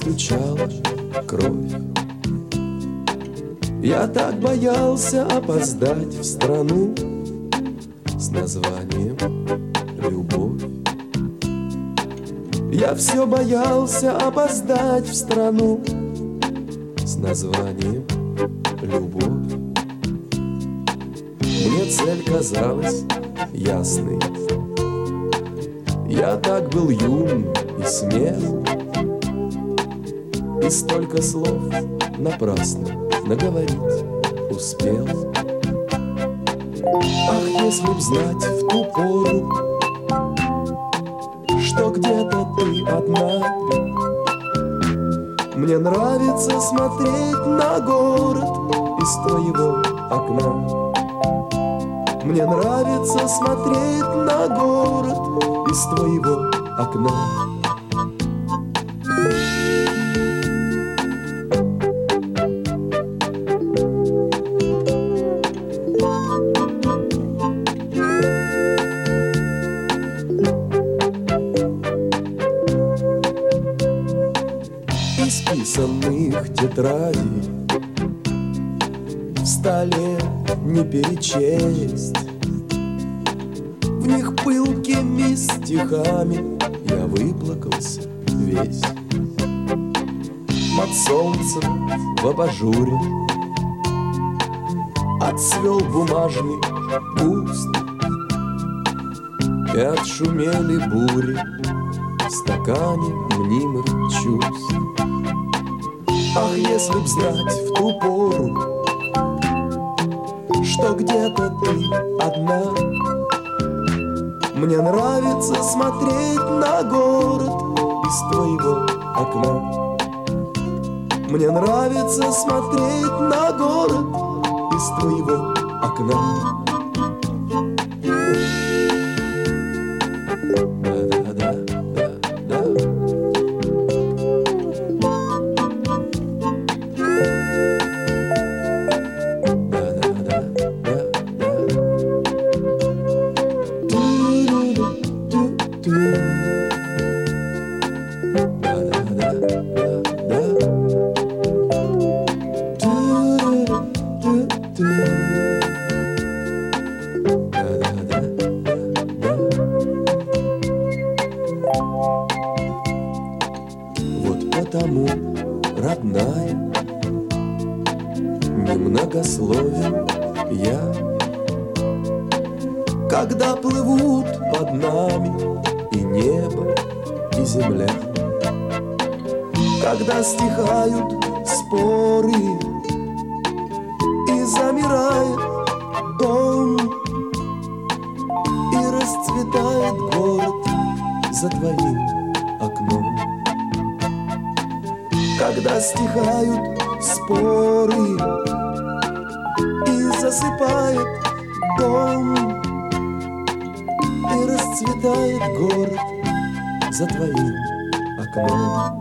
стучала кровь. Я так боялся опоздать в страну с названием «Любовь». Я все боялся опоздать в страну с названием «Любовь». Мне цель казалась ясной. Я так был юн и смел, и столько слов напрасно наговорить успел. Ах, если б знать в ту пору, что где-то ты одна. Мне нравится смотреть на город из твоего окна. Мне нравится смотреть на город из твоего окна. Исписанных тетрадей в столе не перечесть. В них пылкими стихами я выплакался весь. Под солнцем в абажуре отцвел бумажный куст, и отшумели бури в стакане мнимых чувств. Ах, если б знать в ту пору, что где-то ты одна. Мне нравится смотреть на город из твоего окна. Мне нравится смотреть на город из твоего окна. Вот потому, родная, немногословен я, когда плывут под нами и небо, и земля, когда стихают споры и замирает дом, и расцветает город за твоим окном. Когда стихают споры и засыпает дом, и расцветает город за твоим окном.